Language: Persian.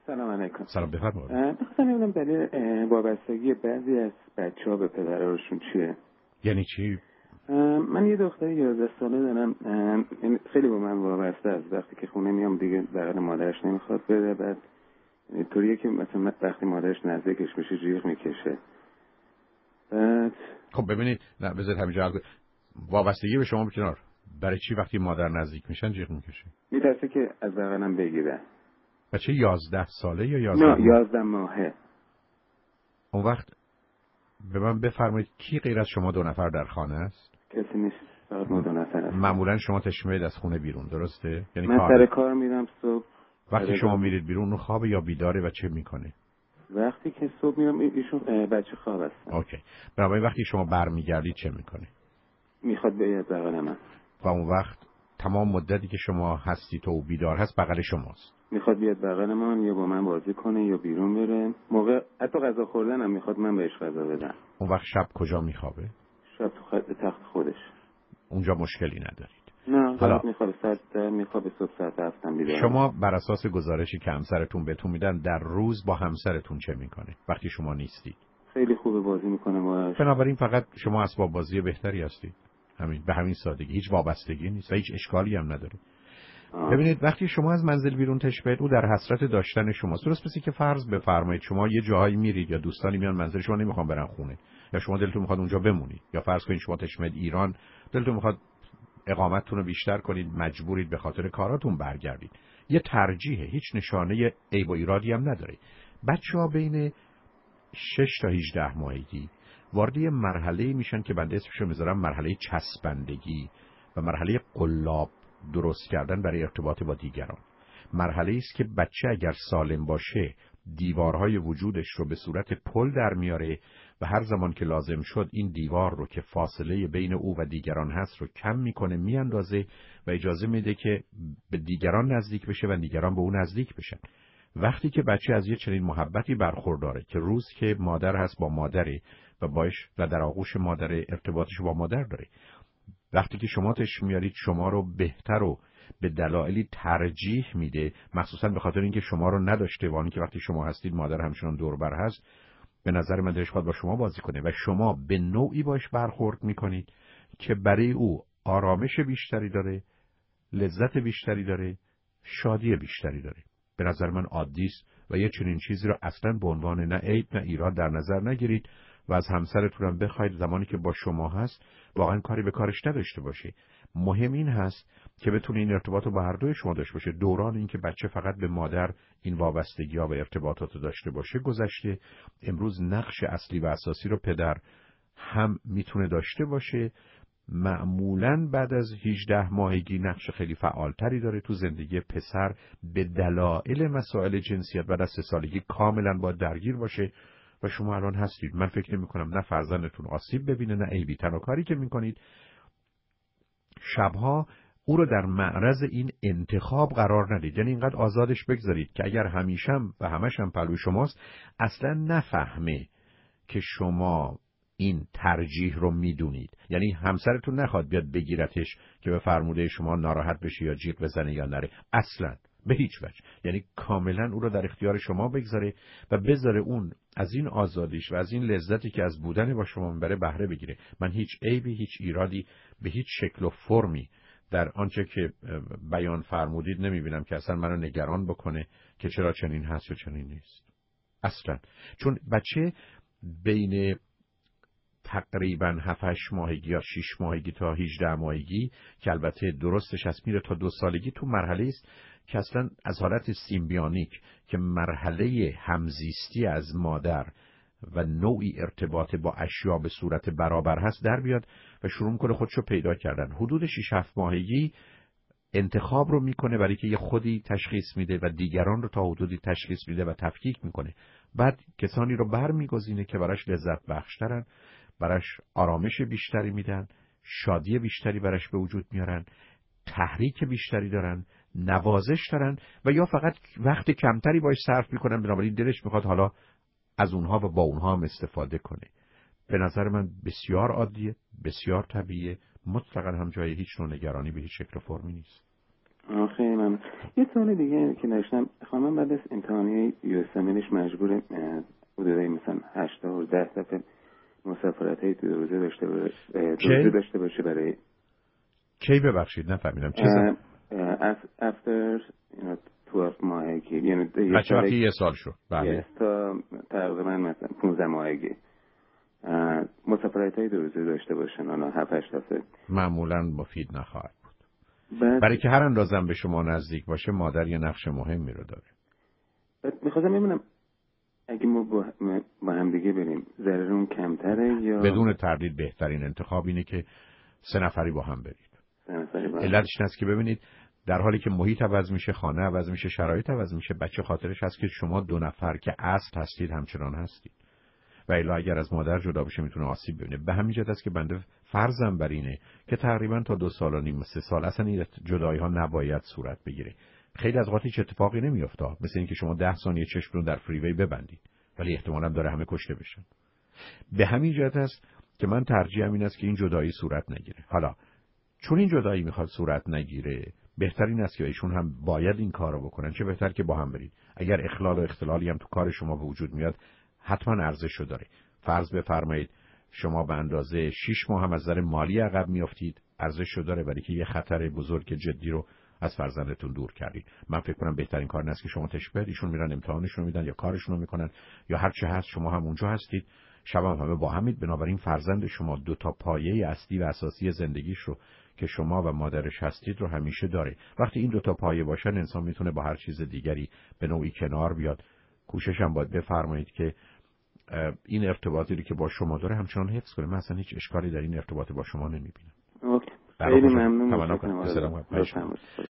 سلام علیکم. سلام، بفرمایید. می‌خواستم ببینم دلیل وابستگی بعضی از بچه‌ها به پدرشون چیه؟ یعنی چی؟ من یه دختر 11 ساله دارم، خیلی با من وابسته است. وقتی که خونه میام دیگه بغل مادرش نمیخواد بره، بعد طوریه که مثلا وقتی مادرش نزدیکش میشه جیغ میکشه. بعد خب ببینید، نه بذارید همینجا وابستگی به شما بکنار. برای چی وقتی مادر نزدیک میشن جیغ میکشه؟ میترسه که از بغلم بگیره. بچه 11 ساله یا 11 نه 11 ماهه. اون وقت به من بفرمایید کی غیر از شما دو نفر در خانه است؟ کسی نیست، فقط ما دو نفر هستیم. معمولا شما تشمیل از خونه بیرون، درسته؟ یعنی من سر کار میرم صبح. وقتی شما میرید بیرون اون خوابه یا بیداره و چه میکنه؟ وقتی که صبح میرم ایشون بچه خواب هستن. اوکی. بنابراین وقتی شما برمیگردید چه میکنه؟ میخواد بیاد بغل من. و اون وقت تمام مدتی که شما هستی تو بیدار هست بغل شماست. میخواد بیاد بغل من یا با من بازی کنه یا بیرون بره. موقع حتی غذا خوردن هم میخواد من بهش غذا بدم. اون وقت شب کجا میخوابه؟ شب تو تخت خودش. اونجا مشکلی ندارید؟ نه، حالا میخواد صبح ساعت 7 بیدار. شما بر اساس گزارشی که همسرتون بهتون میدن در روز با همسرتون چه میکنه وقتی شما نیستید؟ خیلی خوبه بازی میکنه باهاش. بنابراین فقط شما اسباب بازی بهتری هستید. به همین سادگی. هیچ وابستگی نیست و هیچ اشکالی هم نداره. ببینید وقتی شما از منزل بیرون تشبهید او در حسرت داشتن شماست. درست مثل که فرض بفرمایید شما یه جایی میرید یا دوستانی میان منزل شما نمیخوان برن خونه، یا شما دلتون میخواد اونجا بمونید، یا فرض کنید شما تشبهید ایران دلتون میخواد اقامتتون رو بیشتر کنید، مجبورید به خاطر کاراتون برگردید. یه ترجیحه، هیچ نشانه عیب و ایرادی هم نداره. بچه‌ها بین 6 تا 18 ماهگی وارد یه مرحله میشن که بنده اسمشو میذارم مرحله چسبندگی و مرحله قلاب درست کردن برای ارتباط با دیگران. مرحله است که بچه اگر سالم باشه دیوارهای وجودش رو به صورت پل در میاره و هر زمان که لازم شد این دیوار رو که فاصله بین او و دیگران هست رو کم میکنه، میاندازه و اجازه میده که به دیگران نزدیک بشه و دیگران به او نزدیک بشن. وقتی که بچه از یه چنین محبتی برخورداره که روز که مادر هست با مادره و باش و در آغوش مادر ارتباطش با مادر داره، وقتی که شما تش میارید شما رو بهتر و به دلایلی ترجیح میده، مخصوصا به خاطر اینکه شما رو نداشته وانی که وقتی شما هستید مادر همچنان دور بر هست، به نظر من دلش خواهد با شما بازی کنه و شما به نوعی باش برخورد میکنید که برای او آرامش بیشتری داره، لذت بیشتری داره، شادی بیشتری داره. به نظر من عادی است و یه چنین چیزی رو اصلا به عنوان نه عیب نه ایراد در نظر نگیرید و از همسرتون هم بخواید زمانی که با شما هست واقعا کاری به کارش نداشته باشه. مهم این هست که بتونه این ارتباط رو با هر دوی شما داشته باشه. دوران این که بچه فقط به مادر این وابستگی‌ها و ارتباطات رو داشته باشه گذشته. امروز نقش اصلی و اساسی رو پدر هم میتونه داشته باشه. معمولاً بعد از 18 ماهگی نقش خیلی فعالتری داره تو زندگی پسر. به دلایل مسائل جنسیت بعد از 3 سالگی کاملاً باید درگیر باشه و شما الان هستید. من فکر نمی‌کنم نه فرزندتون آسیب ببینه نه عیبی. تنها کاری که می‌کنید شبها او رو در معرض این انتخاب قرار ندید. یعنی اینقدر آزادش بگذارید که اگر همیشم و همشم پلوی شماست اصلا نفهمه که شما این ترجیح رو میدونید. یعنی همسرتون نخواد بیاد بگیرتش که به فرموده شما ناراحت بشه یا جیغ بزنه یا نره، اصلا به هیچ وجه. یعنی کاملا او رو در اختیار شما بگذاره و بذاره اون از این آزادیش و از این لذتی که از بودن با شما میبره بهره بگیره. من هیچ عیبی، هیچ ایرادی به هیچ شکل و فرمی در آنچه که بیان فرمودید نمیبینم که اصلا منو نگران بکنه که چرا چنین هست یا چنین نیست. اصلا. چون بچه بین تقریباً 7-8 ماهگی یا 6 ماهگی تا 18 ماهگی که البته درستش از میره تا 2 سالگی تو مرحله است که اصلا از حالت سیمبیونیک که مرحله همزیستی از مادر و نوعی ارتباط با اشیا به صورت برابر هست در بیاد و شروع میکنه خودشو پیدا کردن. حدود 6-7 ماهگی انتخاب رو میکنه برای که یه خودی تشخیص میده و دیگران رو تا حدودی تشخیص میده و تفکیک میکنه. بعد کسانی رو برمیگزینه که براش لذت بخشترن، براش آرامش بیشتری میدن، شادی بیشتری براش به وجود میارن، تحریک بیشتری دارن، نوازش دارن و یا فقط وقت کمتری باش صرف میکنن، بنابراین دلش میخواد حالا از اونها و با اونها هم استفاده کنه. به نظر من بسیار عادیه، بسیار طبیعیه، مطلقاً هم جای هیچ نوع نگرانی به هیچ شکل و فرمی نیست. خیلی ممنون. یه سوال دیگه که داشتم، خانم بعد از امتحانی USMLش مجبور حدودای مثلا 8 تا 10 دفعه مسافرت‌های تو روزه داشته باشه برای کی؟ ببخشید نفهمیدم چه after 12 ماهگی، یعنی بچه وقتی یه سال شد بله تا تقریبا مثلا 15 ماهگی مسافرت‌های دو روزه داشته باشن، اون 7-8 دفعه معمولاً مفید نخواهد بود. برای که هر اندازم به شما نزدیک باشه مادر یه نقش مهمی رو داره. می‌خواستم ببینم اگه ما با هم دیگه بریم ضرر اون کمتره یا بدون تردید بهترین انتخاب اینه که 3 نفری با هم برید. علتش این است که ببینید در حالی که محیط عوض میشه، خانه عوض میشه، شرایط عوض میشه، بچه خاطرش هست که شما 2 نفر که اصل هستید همچنان هستید و الا اگر از مادر جدا بشه میتونه آسیب ببینه. به همین جهت است که بنده فرضم بر اینه که تقریبا تا 2 سال و نیم 3 سال اصلا این جدایی ها نباید صورت بگیره. خیلی از اوقات هیچ اتفاقی نمیافته، مثل اینکه شما 10 ثانیه چشم رو در فریوی ببندید ولی احتمالاً داره همه کشته بشن. به همین جهت است که من ترجیحم این است که این جدایی صورت نگیره. حالا چون این جدایی میخواد صورت نگیره، بهترین است که ایشون هم باید این کارو بکنن، چه بهتر که با هم برید. اگر اخلال و اختلالی هم تو کار شما به وجود میاد حتما ارزشو داره. فرض بفرمایید شما به اندازه 6 ماه هم از نظر مالی عقب میافتید، ارزشو داره، ولی که یه خطر بزرگ جدی رو از فرزندتون دور کردید. من فکر کنم بهترین کار این است که شما تشبیه ایشون میرن امتحانشون رو میدن یا کارشون رو میکنن یا هر چه هست شما هم اونجا هستید، شب هم همه با همید. بنابراین فرزند شما 2 تا پایه اصلی و اساسی زندگیش رو که شما و مادرش هستید رو همیشه داره. وقتی این 2 تا پایه باشن انسان میتونه با هر چیز دیگری به نوعی کنار بیاد. کوشش هم باید بفرمایید که این ارتباطی که با شما داره همچنان حفظ کنه. من اصلا هیچ اشکالی در این ارتباط با شما نمیبینم. خیلی ممنون.